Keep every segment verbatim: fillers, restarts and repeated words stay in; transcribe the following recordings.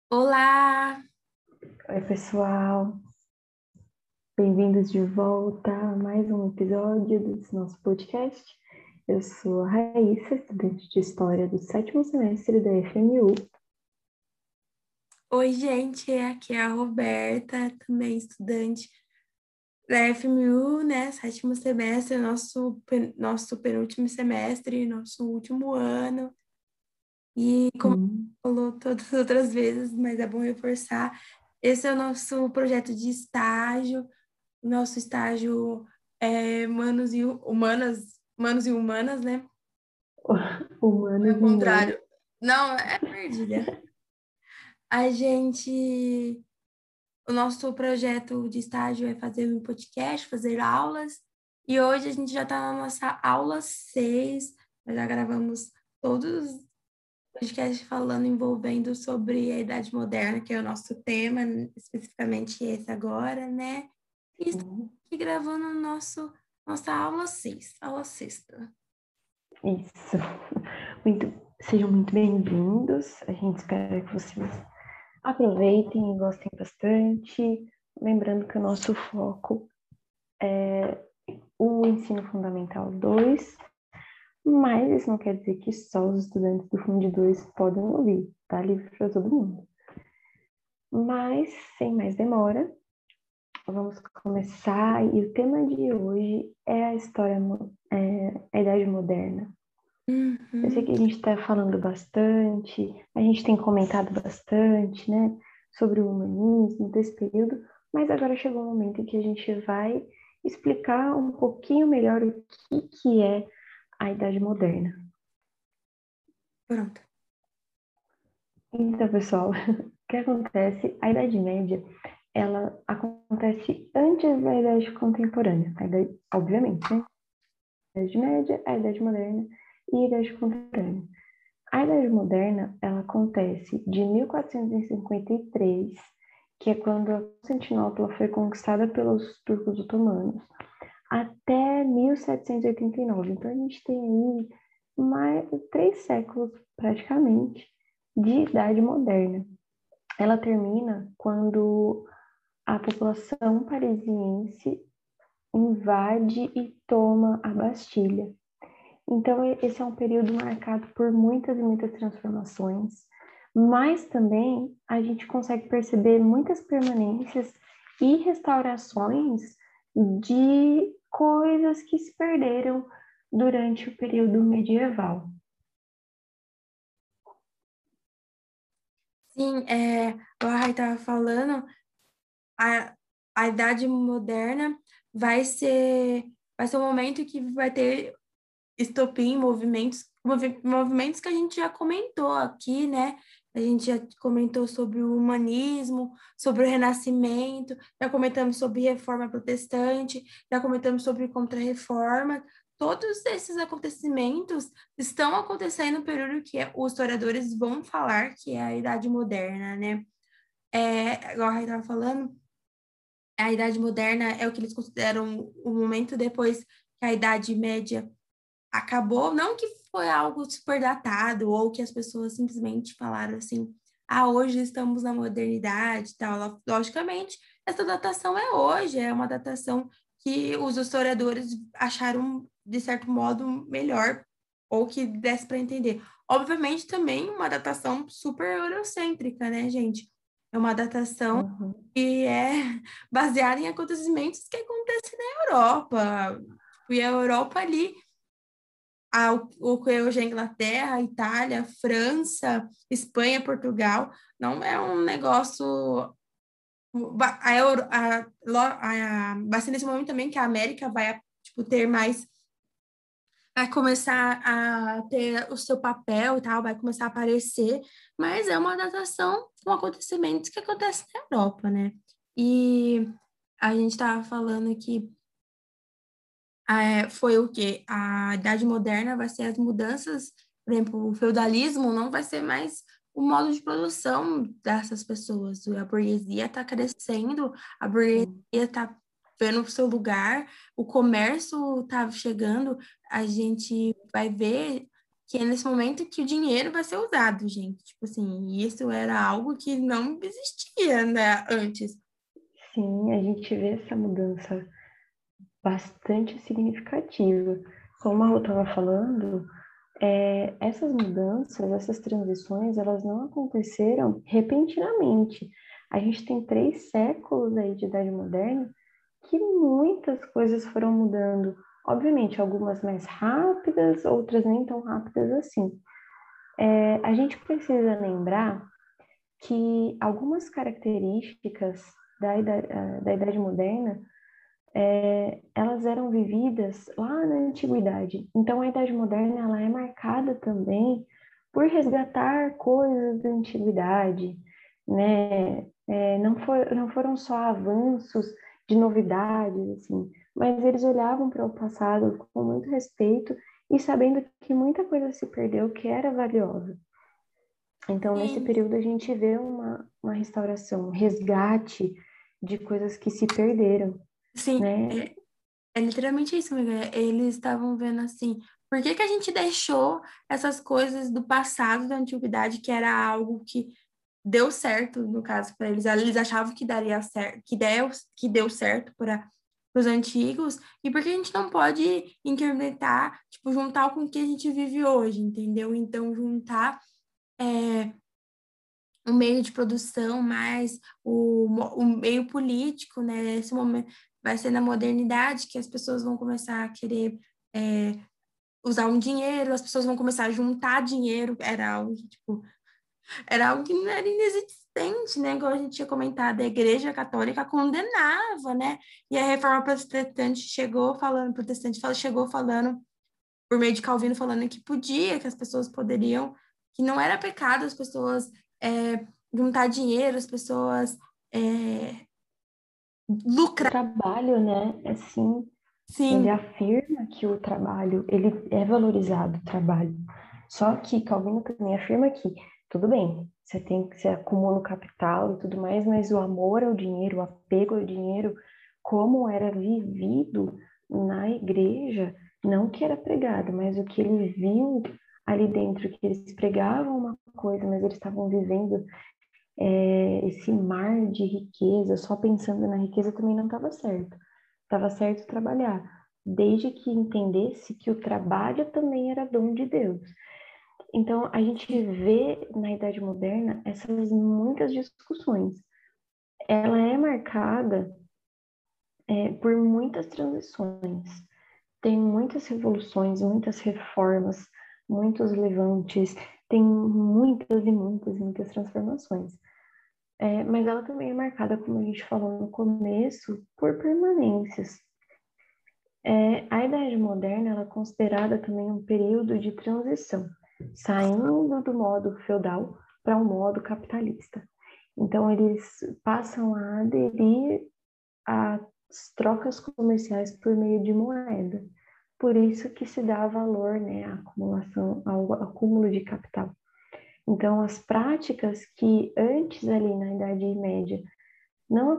Olá! Oi, pessoal, bem-vindos de volta a mais um episódio desse nosso podcast. Eu sou a Raíssa, estudante de História do sétimo semestre da F M U. Oi, gente, aqui é a Roberta, também estudante da F M U, né? Sétimo semestre, nosso, pen- nosso penúltimo semestre, nosso último ano. E como Hum, falou todas as outras vezes, mas é bom reforçar, esse é o nosso projeto de estágio, nosso estágio é Manos e Hu- Humanas, Manos e Humanas, né? É Humanos o e humanas. contrário. Não, é perdilha. A gente O nosso projeto de estágio é fazer um podcast, fazer aulas, e hoje a gente já está na nossa aula seis. Nós já gravamos todos os podcasts falando, envolvendo sobre a Idade Moderna, que é o nosso tema, especificamente esse agora, né? E estamos Hum, aqui gravando nosso, nossa aula seis, aula sexta. Isso. Muito, sejam muito bem-vindos. A gente espera que vocês aproveitem e gostem bastante. Lembrando que o nosso foco é o ensino fundamental dois. Mas isso não quer dizer que só os estudantes do Fundo dois podem ouvir, tá livre para todo mundo. Mas, sem mais demora, vamos começar. E o tema de hoje é a história, é, a Idade Moderna. Eu sei Uhum. que a gente está falando bastante, a gente tem comentado bastante, né, sobre o humanismo desse período, mas agora chegou o momento em que a gente vai explicar um pouquinho melhor o que, que é a Idade Moderna. Pronto. Então, pessoal, o que acontece? A Idade Média, ela acontece antes da Idade Contemporânea. A idade, obviamente, né? A Idade Média, a Idade Moderna e a Idade Contemporânea. A Idade Moderna, ela acontece de mil quatrocentos e cinquenta e três, que é quando a Constantinopla foi conquistada pelos turcos otomanos, até mil setecentos e oitenta e nove. Então, a gente tem aí mais de três séculos, praticamente, de Idade Moderna. Ela termina quando a população parisiense invade e toma a Bastilha. Então, esse é um período marcado por muitas e muitas transformações, mas também a gente consegue perceber muitas permanências e restaurações de coisas que se perderam durante o período medieval. Sim, é, o Arrai estava falando, a, a idade moderna vai ser, vai ser um momento que vai ter estopim, movimentos, movi- movimentos que a gente já comentou aqui, né? A gente já comentou sobre o humanismo, sobre o renascimento, já comentamos sobre reforma protestante, já comentamos sobre contra-reforma. Todos esses acontecimentos estão acontecendo no período que os historiadores vão falar que é a Idade Moderna, né? É, igual a estava falando, a Idade Moderna é o que eles consideram o momento depois que a Idade Média acabou, não que foi algo super datado ou que as pessoas simplesmente falaram assim, ah, hoje estamos na modernidade e tal. Logicamente, essa datação é hoje, é uma datação que os historiadores acharam, de certo modo, melhor ou que desse para entender. Obviamente, também uma datação super eurocêntrica, né, gente? É uma datação Uhum. que é baseada em acontecimentos que acontecem na Europa. Tipo, e a Europa ali a, o que hoje é Inglaterra, Itália, França, Espanha, Portugal, não é um negócio. A Euro, a, a, vai ser nesse momento também que a América vai tipo, ter mais, vai começar a ter o seu papel e tal, vai começar a aparecer, mas é uma datação com acontecimentos que acontecem na Europa, né? E a gente estava falando que é, foi o quê? A Idade Moderna vai ser as mudanças, por exemplo, o feudalismo não vai ser mais o modo de produção dessas pessoas. A burguesia está crescendo, a burguesia Sim. está vendo o seu lugar, o comércio está chegando, a gente vai ver. que é nesse momento que o dinheiro vai ser usado, gente. Tipo assim, isso era algo que não existia, né, antes. Sim, a gente vê essa mudança bastante significativa. Como a Rô estava falando, é, essas mudanças, essas transições, elas não aconteceram repentinamente. A gente tem três séculos aí de Idade Moderna que muitas coisas foram mudando. Obviamente, algumas mais rápidas, outras nem tão rápidas assim. É, a gente precisa lembrar que algumas características da Idade, da Idade Moderna é, elas eram vividas lá na antiguidade. Então, a Idade Moderna ela é marcada também por resgatar coisas da antiguidade, né? É, não, for, não foram só avanços de novidades, assim, mas eles olhavam para o passado com muito respeito e sabendo que muita coisa se perdeu que era valiosa. Então, nesse Sim, período, a gente vê uma, uma restauração, um resgate de coisas que se perderam, sim, né? é, é literalmente isso, amiga. Eles estavam vendo assim, por que que a gente deixou essas coisas do passado, da antiguidade, que era algo que deu certo, no caso, para eles. Eles achavam que daria certo, que deu, que deu certo para os antigos, e por que a gente não pode incrementar, tipo, juntar com o que a gente vive hoje, entendeu? Então, juntar é, o meio de produção, mais o, mo- o meio político, né? Esse momento vai ser na modernidade que as pessoas vão começar a querer é, usar um dinheiro, as pessoas vão começar a juntar dinheiro, era algo que, tipo, era algo que não era inexistente, né? Igual a gente tinha comentado, a Igreja Católica condenava, né? E a Reforma Protestante chegou falando, protestante fala- chegou falando, por meio de Calvino, falando que podia, que as pessoas poderiam, que não era pecado as pessoas é, juntar dinheiro, as pessoas é, O lucrar. trabalho, né, assim, ele Sim, afirma que o trabalho, ele é valorizado, o trabalho. Só que Calvino também afirma que, tudo bem, você tem que você acumula o capital e tudo mais, mas o amor ao dinheiro, o apego ao dinheiro, como era vivido na igreja, não que era pregado, mas o que ele viu ali dentro, que eles pregavam uma coisa, mas eles estavam vivendo é, esse mar de riqueza, só pensando na riqueza também não estava certo. Estava certo trabalhar, desde que entendesse que o trabalho também era dom de Deus. Então, a gente vê na Idade Moderna essas muitas discussões. Ela é marcada é, por muitas transições. Tem muitas revoluções, muitas reformas, muitos levantes, tem muitas e muitas, muitas transformações. É, mas ela também é marcada, como a gente falou no começo, por permanências. É, a Idade Moderna ela é considerada também um período de transição, saindo do modo feudal para um modo capitalista. Então, eles passam a aderir às trocas comerciais por meio de moeda. Por isso que se dá valor, né, à acumulação, ao acúmulo de capital. Então, as práticas que antes ali na Idade Média não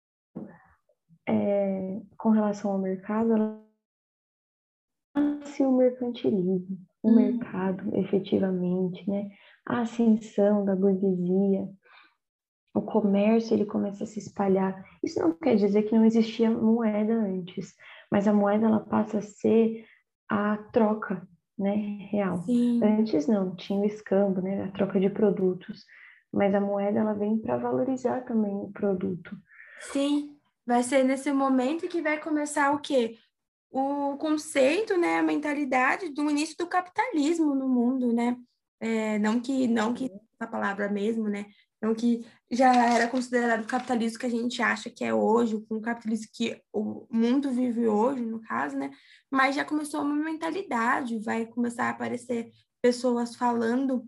é, com relação ao mercado, ela nasce o mercantilismo, o hum, mercado, efetivamente, né? A ascensão da burguesia, o comércio, ele começa a se espalhar. Isso não quer dizer que não existia moeda antes, mas a moeda, ela passa a ser a troca, né, real. sim, Antes não, tinha o escambo, né, a troca de produtos, mas a moeda, ela vem para valorizar também o produto. sim. Vai ser nesse momento que vai começar o quê? O conceito, né, a mentalidade do início do capitalismo no mundo, né? É, não que não que essa palavra mesmo, né? Não que já era considerado o capitalismo que a gente acha que é hoje, com o capitalismo que o mundo vive hoje, no caso, né? Mas já começou uma mentalidade, vai começar a aparecer pessoas falando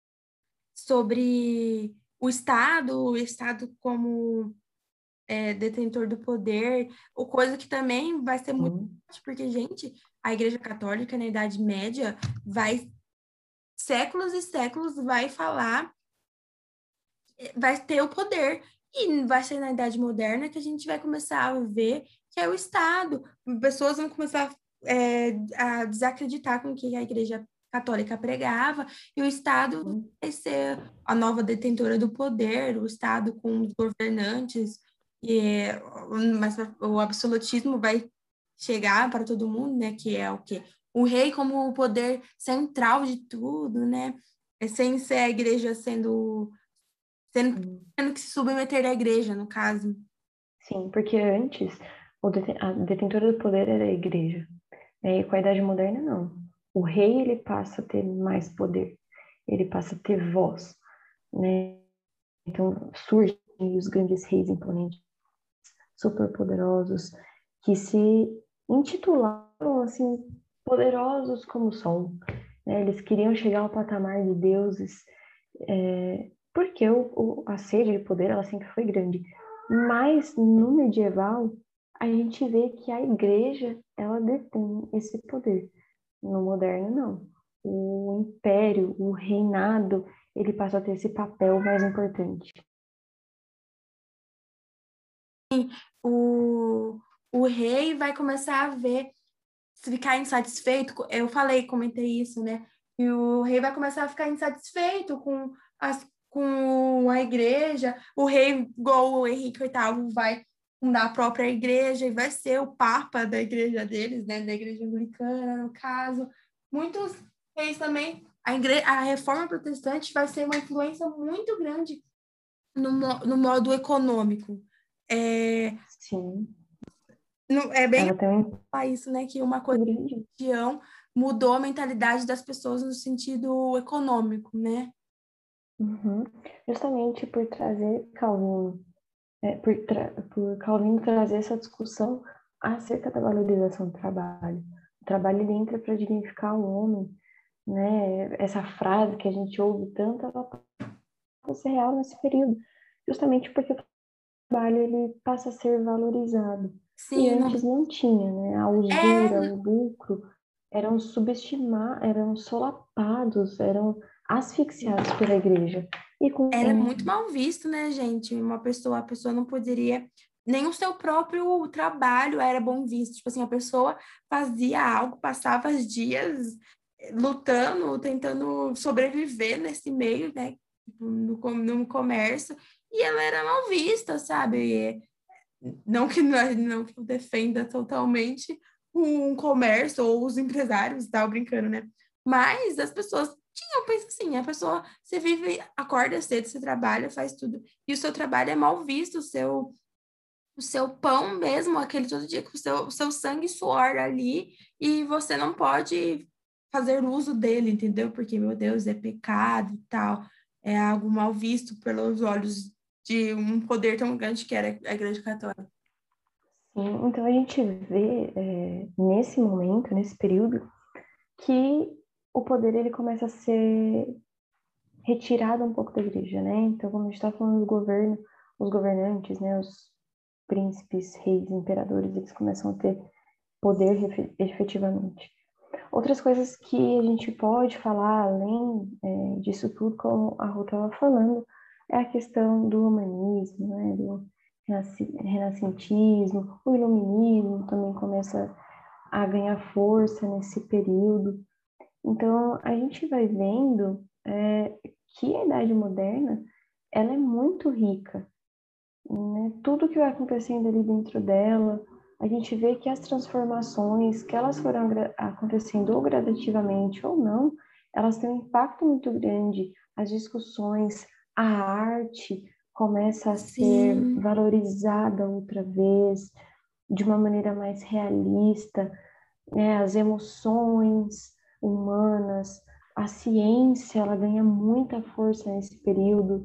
sobre o Estado, o Estado como é, detentor do poder, ou coisa que também vai ser muito Sim. forte, porque, gente, a Igreja Católica na Idade Média vai séculos e séculos vai falar, vai ter o poder. E vai ser na Idade Moderna que a gente vai começar a ver que é o Estado. Pessoas vão começar é, a desacreditar com o que a igreja Católica pregava, e o Estado vai ser a nova detentora do poder, o Estado com os governantes, e, é, mas o absolutismo vai chegar para todo mundo, né, que é o quê? O rei como o poder central de tudo, né, é sem ser a igreja sendo, sendo, tendo que se submeter à igreja, no caso. Sim, porque antes o deten- a detentora do poder era a igreja, né? E com a Idade Moderna, não. O rei, ele passa a ter mais poder, ele passa a ter voz, né? Então, surgem os grandes reis imponentes, superpoderosos, que se intitularam, assim, poderosos como o sol, né? Eles queriam chegar ao patamar de deuses, é, porque o, o, a sede de poder, ela sempre foi grande. Mas, no medieval, a gente vê que a igreja, ela detém esse poder. No moderno, não. O império, o reinado, ele passa a ter esse papel mais importante. O, o rei vai começar a ver, se ficar insatisfeito, eu falei, comentei isso, né? E o rei vai começar a ficar insatisfeito com, as, com a igreja. O rei, igual o Henrique oitavo, vai fundar a própria igreja e vai ser o papa da igreja deles, né? Da igreja anglicana, no caso. Muitos reis também. A, igre... a reforma protestante vai ser uma influência muito grande no, no modo econômico. É, Sim, não, é bem ela tem um falar isso, né? Que uma coisa impacto grande. da religião mudou a mentalidade das pessoas no sentido econômico, né? Uhum. Justamente por trazer Calvino, é, por, tra por Calvino trazer essa discussão acerca da valorização do trabalho. O trabalho ele entra para dignificar o homem, né? Essa frase que a gente ouve tanto, ela passa a ser real nesse período, justamente porque o trabalho ele passa a ser valorizado. E Sim, não, antes não tinha, né? A usura, é, o lucro eram subestimados, eram solapados, eram asfixiados pela igreja. E com era muito mal visto, né, gente? Uma pessoa, a pessoa não poderia, nem o seu próprio trabalho era bom visto. Tipo assim, a pessoa fazia algo, passava os dias lutando, tentando sobreviver nesse meio, né? Tipo, no, com- no comércio, e ela era mal vista, sabe? Não que não, não que eu defenda totalmente um comércio ou os empresários, tava brincando, né? Mas as pessoas tinham, pensa assim, a pessoa, você vive, acorda cedo, você trabalha, faz tudo, e o seu trabalho é mal visto, o seu, o seu pão mesmo, aquele todo dia com o seu, o seu sangue e suor ali, e você não pode fazer uso dele, entendeu? Porque, meu Deus, é pecado e tal, é algo mal visto pelos olhos de um poder tão grande que era a Igreja Católica. Sim, então a gente vê é, nesse momento, nesse período, que o poder ele começa a ser retirado um pouco da igreja, né? Então, quando a gente está falando do governo, os governantes, né, os príncipes, reis, imperadores, eles começam a ter poder efetivamente. Outras coisas que a gente pode falar além é, disso tudo, como a Rô estava falando, é a questão do humanismo, né, do renascentismo, o iluminismo também começa a ganhar força nesse período. Então, a gente vai vendo é, que a Idade Moderna ela é muito rica, né? Tudo que vai acontecendo ali dentro dela, a gente vê que as transformações, que elas foram acontecendo ou gradativamente ou não, elas têm um impacto muito grande. As discussões, a arte começa a ser Sim, valorizada outra vez, de uma maneira mais realista, né? As emoções humanas, a ciência, ela ganha muita força nesse período.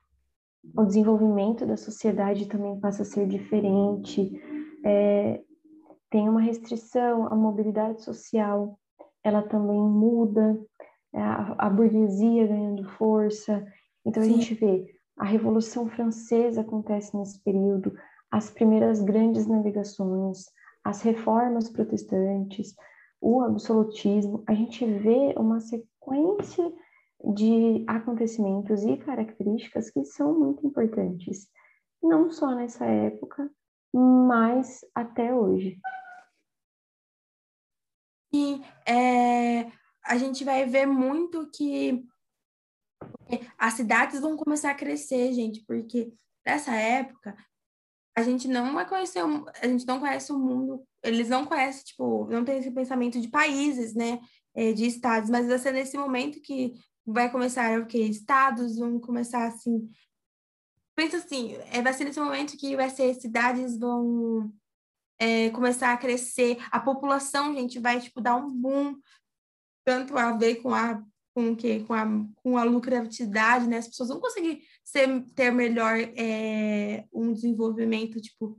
O desenvolvimento da sociedade também passa a ser diferente. É, tem uma restrição, a mobilidade social, ela também muda, a, a burguesia ganhando força. Então a sim, gente vê a Revolução Francesa acontece nesse período, as primeiras grandes navegações, as reformas protestantes, o absolutismo. A gente vê uma sequência de acontecimentos e características que são muito importantes, não só nessa época, mas até hoje. e é, a gente vai ver muito que as cidades vão começar a crescer, gente, porque nessa época a gente não vai conhecer, o- a gente não conhece o mundo, eles não conhecem, tipo, não tem esse pensamento de países, né, eh, de estados, mas vai ser nesse momento que vai começar o quê? Estados vão começar assim, pensa assim, eh, vai ser nesse momento que vai ser cidades vão eh, começar a crescer, a população, gente, vai, tipo, dar um boom, tanto a ver com a com o quê? Com a, com a lucratividade, né? As pessoas vão conseguir ser, ter melhor é, um desenvolvimento, tipo,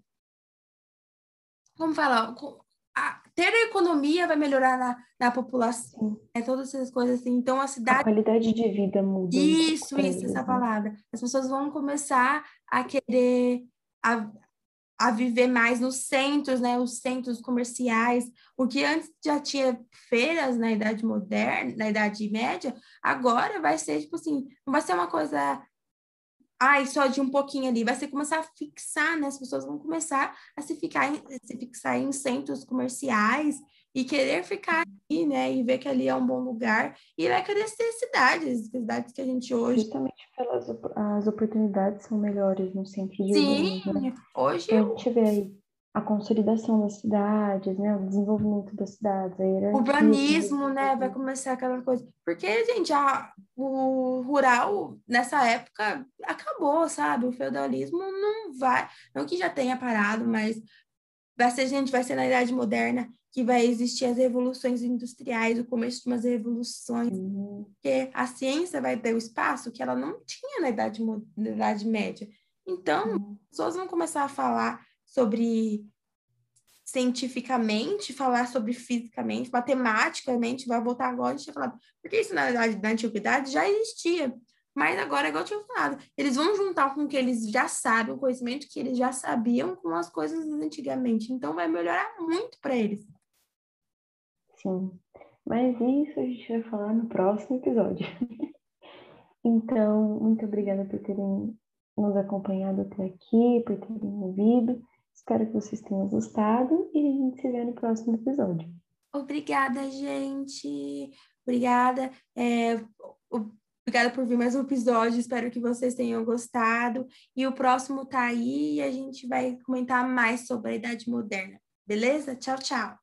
como falar? Com- a- ter a economia vai melhorar na, na população, Sim. né? Todas essas coisas assim. Então, a A cidade. qualidade de vida muda um pouco Isso, para isso, essa eles, né? palavra. As pessoas vão começar a querer. A, a viver mais nos centros, né, os centros comerciais, o que antes já tinha feiras na Idade Moderna, na Idade Média, agora vai ser, tipo assim, não vai ser uma coisa, ai, só de um pouquinho ali, vai ser começar a fixar, né, as pessoas vão começar a se, ficar em, se fixar em centros comerciais e querer ficar ali, né, e ver que ali é um bom lugar, e vai crescer cidades, cidades que a gente hoje... Justamente pelas op- as oportunidades são melhores nos centros Sim, urbanos, né? hoje Então a gente vê aí a consolidação das cidades, né? O desenvolvimento das cidades, a hierarquia sendo urbanismo, né, vai desenvolvida. começar aquela coisa. Porque, gente, a, o rural, nessa época, acabou, sabe? O feudalismo não vai, não que já tenha parado, mas vai ser, gente, vai ser na Idade Moderna que vai existir as revoluções industriais, o começo de umas revoluções, Sim, porque a ciência vai ter o espaço que ela não tinha na Idade, Mo- na Idade Média. Então, sim, as pessoas vão começar a falar sobre cientificamente, falar sobre fisicamente, matematicamente, vai voltar agora, a gente tinha falado, porque isso na, na, na antiguidade já existia, mas agora, igual eu tinha falado, eles vão juntar com o que eles já sabem, o conhecimento que eles já sabiam com as coisas antigamente, então vai melhorar muito para eles. sim. Mas isso a gente vai falar no próximo episódio. Então, muito obrigada por terem nos acompanhado até aqui, por terem ouvido. Espero que vocês tenham gostado e a gente se vê no próximo episódio. Obrigada, gente. Obrigada. É, obrigada por vir mais um episódio. Espero que vocês tenham gostado. E o próximo tá aí e a gente vai comentar mais sobre a Idade Moderna. Beleza? Tchau, tchau.